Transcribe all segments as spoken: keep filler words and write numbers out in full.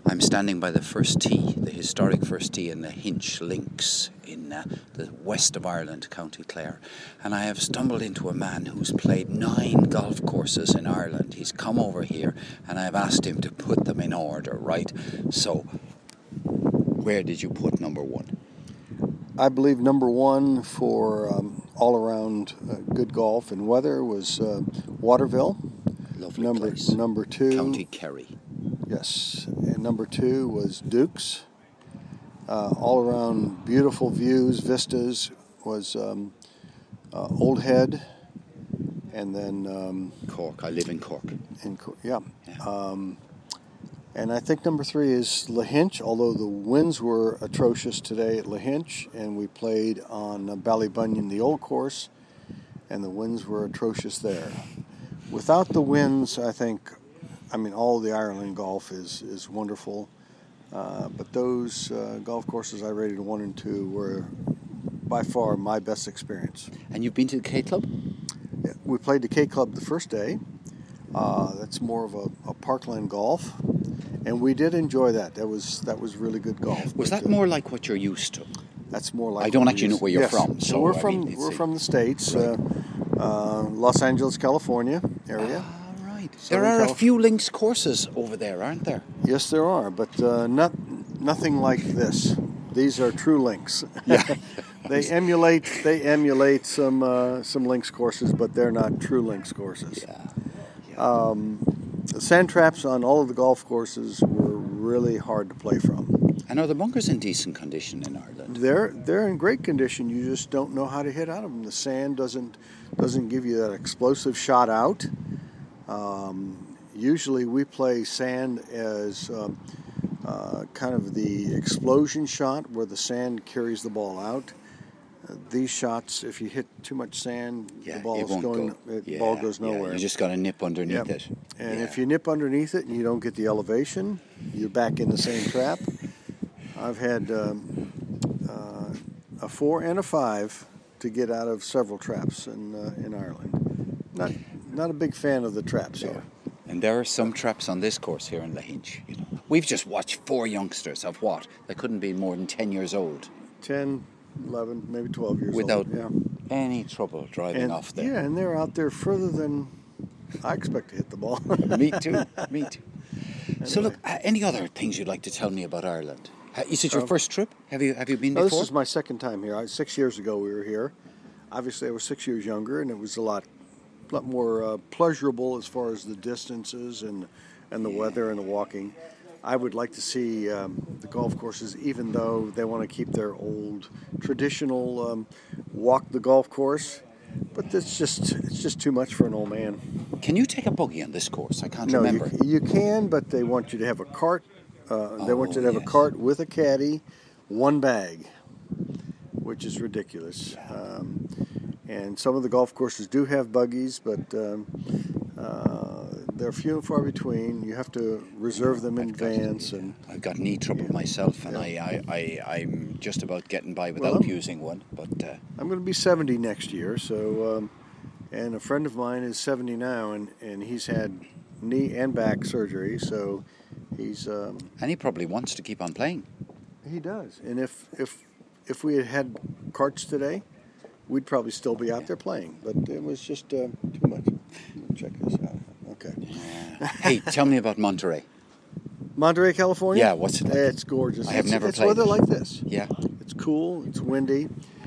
I'm standing by the first tee, the historic first tee in the Hinch Links in uh, the west of Ireland, County Clare. And I have stumbled into a man who's played nine golf courses in Ireland. He's come over here and I've asked him to put them in order, right? So, where did you put number one? I believe number one for um, all-around uh, good golf and weather was uh, Waterville. Lovely number, place. Number two. County Kerry. Yes. And number two was Dukes. Uh, all-around beautiful views, vistas was um, uh, Old Head. And then... Um, Cork. I live in Cork. In, yeah. yeah. Um, and I think number three is Lahinch, although the winds were atrocious today at Lahinch, and we played on uh, Ballybunion, the old course, and the winds were atrocious there. Without the winds, I think, I mean, all the Ireland golf is, is wonderful, uh, but those uh, golf courses I rated one and two were by far my best experience. And you've been to the K Club? Yeah, we played the K Club the first day. Uh, that's more of a, a parkland golf. And we did enjoy that. That was that was really good golf. Was but, that more like what you're used to? That's more like. I don't actually know where you're yes. from. So we're I from mean, we're a, from the States, right. uh, uh, Los Angeles, California area. Ah, right. Southern there are Calif- a few links courses over there, aren't there? Yes, there are, but uh, not nothing like this. These are true links. Yeah. they emulate they emulate some uh, some links courses, but they're not true links courses. Yeah. yeah. Um, the sand traps on all of the golf courses were really hard to play from. And are the bunkers in decent condition in Ireland? They're they're in great condition. You just don't know how to hit out of them. The sand doesn't doesn't give you that explosive shot out. Um, usually we play sand as um, uh, kind of the explosion shot where the sand carries the ball out. Uh, these shots, if you hit too much sand, yeah, the ball's it won't going. go. The yeah, ball goes nowhere. Yeah, you just got to nip underneath Yep. it. And yeah. if you nip underneath it and you don't get the elevation, you're back in the same trap. I've had um, uh, a four and a five to get out of several traps in uh, in Ireland. Not not a big fan of the traps No. here. And there are some traps on this course here in Lahinch. You know, we've just watched four youngsters of what? They couldn't be more than ten years old. ten, eleven, maybe twelve years Without old. Yeah. any trouble driving And, off there. yeah, and they're out there further than I expect to hit the ball. Me too. Me too. So Anyway. look, uh, any other things you'd like to tell me about Ireland? Uh, Is it your Um, first trip? Have you have you been No, before? this is my second time here. I, six years ago we were here. Obviously, I was six years younger, and it was a lot, lot more uh, pleasurable as far as the distances and and the Yeah. weather and the walking. I would like to see um, the golf courses, even though they want to keep their old traditional um, walk the golf course, but it's just it's just too much for an old man. Can you take a buggy on this course? I can't No, remember. you, you can, but they want you to have a cart. Uh, they want you to Oh, have yes. a cart with a caddy, one bag, which is ridiculous. Um, and some of the golf courses do have buggies, but um, uh, they're few and far between. You have to reserve them in I've got- advance. And I've got knee trouble Yeah. myself, and Yeah. I, I, I, I'm just about getting by Well, without I'm- using one. But uh, I'm going to be seventy next year, so um, and a friend of mine is seventy now, and, and he's had knee and back surgery, so he's um, and he probably wants to keep on playing. he does. And if if if we had had carts today, we'd probably still be out there playing. But it was just uh, too much. Check this out. Okay, Hey, tell me about Monterey. Monterey, California. Yeah, what's it like? It's gorgeous. I have it's, never it's played weather it. like this. Yeah. It's cool. It's windy.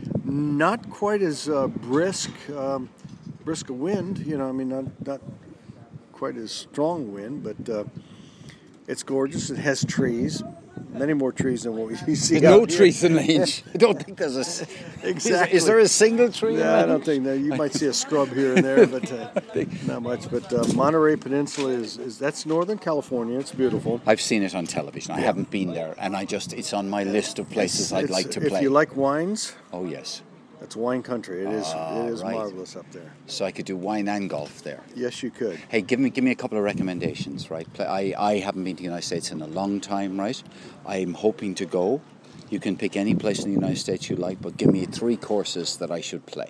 Not quite as uh, brisk, um, brisk a wind. You know, I mean, not not quite as strong wind, but uh, it's gorgeous. It has trees, many more trees than what we see. There's no out here. trees in Lahinch. I don't think there's a. s- Exactly. Is, there a single tree? Yeah, I in don't Lahinch? think that. You might see a scrub here and there, but uh, not much. But uh, Monterey Peninsula is, is that's Northern California. It's beautiful. I've seen it on television. I haven't been there, and I just it's on my list of places I'd It's- like to if play. you like wines, Oh yes, it's wine country. It is. Ah, It is right. marvelous up there. so I could do wine and golf there. Yes, you could. Hey, give me give me a couple of recommendations, right? Play- I, I haven't been to the United States in a long time, right? I'm hoping to go. You can pick any place in the United States you like, but give me three courses that I should play.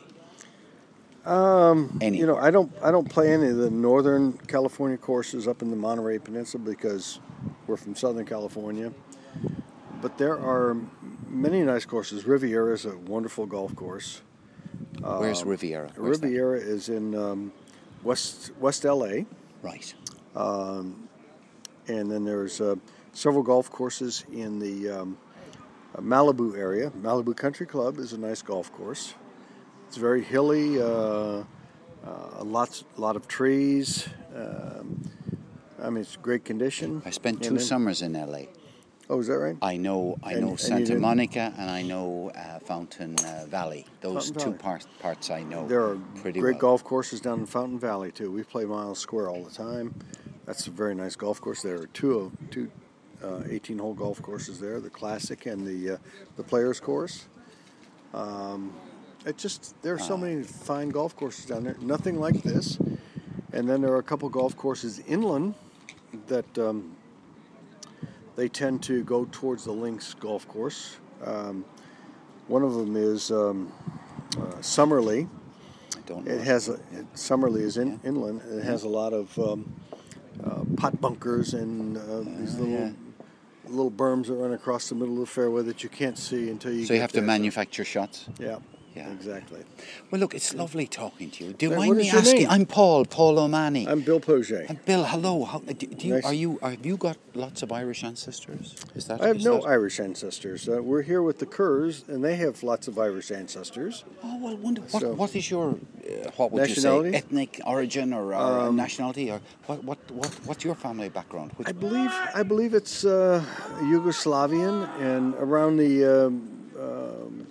Um, Any. you know, I don't I don't play any of the Northern California courses up in the Monterey Peninsula because we're from Southern California. But there are many nice courses. Riviera is a wonderful golf course. Where's Um, Riviera? Where's that? Riviera is in um, West West L A. Right. Um, and then there's uh, several golf courses in the um, Malibu area. Malibu Country Club is a nice golf course. It's very hilly, uh, uh, lots, lot of trees. Um, I mean, it's great condition. I spent And two then- summers in L A. Oh, is that right? I know, I And- know and you Santa didn't- Monica, and I know uh, Fountain uh, Valley. Those Fountain two Valley. parts parts I know There are pretty great well. golf courses down in Fountain Valley too. We play Miles Square all the time. That's a very nice golf course. There are two of two uh, eighteen-hole golf courses there: the Classic and the uh, the Players Course. Um, it just there are so Ah. many fine golf courses down there. Nothing like this. And then there are a couple golf courses inland that um, they tend to go towards the Links golf course. Um, one of them is um, uh, Summerley. I don't know. It has a, Summerley is in, Yeah. inland. It has a lot of um, uh, pot bunkers and uh, these little yeah. little berms that run across the middle of the fairway that you can't see until you. So you get have to there. manufacture shots. Yeah. Yeah. Exactly. Well, look, it's lovely talking to you. Do you Hey, mind what me is your asking? name? I'm Paul, Paul O'Mahony. I'm Bill Poget. And Bill, hello. How, do, do you, Nice. are you? Have you got lots of Irish ancestors? Is that? I have is no that- Irish ancestors. Uh, we're here with the Kerrs, and they have lots of Irish ancestors. Oh well, wonder what, So- what is your uh, what would you Nationality? say ethnic origin or, or Um, nationality or what, what what what's your family background? Which, I believe I believe it's uh, Yugoslavian and around the um, um,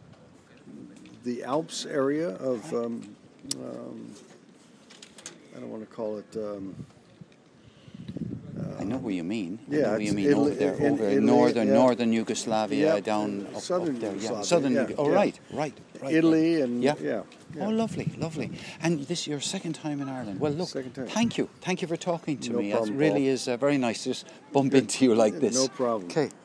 the Alps area of um, um, I don't want to call it. Um, I know where you mean. I yeah, know where you it's mean Italy- over there, in over Italy, northern yeah. northern Yugoslavia Yeah, down up, southern up there. Yeah, Yugoslavia, southern. yeah, Yugo- oh yeah. right, right, right. Italy right. and yeah. yeah, yeah. Oh, lovely, lovely. And this is your second time in Ireland. Well, look, Second time. thank you. Thank you for talking to No me. problem, it really Paul. is uh, very nice to just bump into you like this. No problem. Okay.